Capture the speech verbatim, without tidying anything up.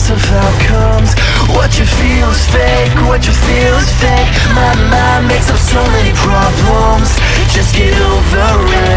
lots of outcomes. What you feel is fake, what you feel is fake. My mind makes up so many problems. Just get over it.